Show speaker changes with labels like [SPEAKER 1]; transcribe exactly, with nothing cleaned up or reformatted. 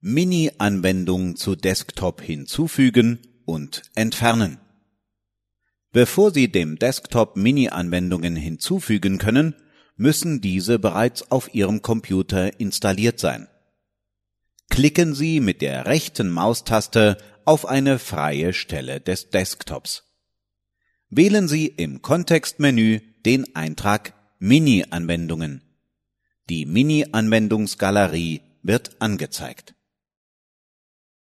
[SPEAKER 1] Mini-Anwendung zu Desktop hinzufügen und entfernen. Bevor Sie dem Desktop Mini-Anwendungen hinzufügen können, müssen diese bereits auf Ihrem Computer installiert sein. Klicken Sie mit der rechten Maustaste auf eine freie Stelle des Desktops. Wählen Sie im Kontextmenü den Eintrag Mini-Anwendungen. Die Mini-Anwendungsgalerie wird angezeigt.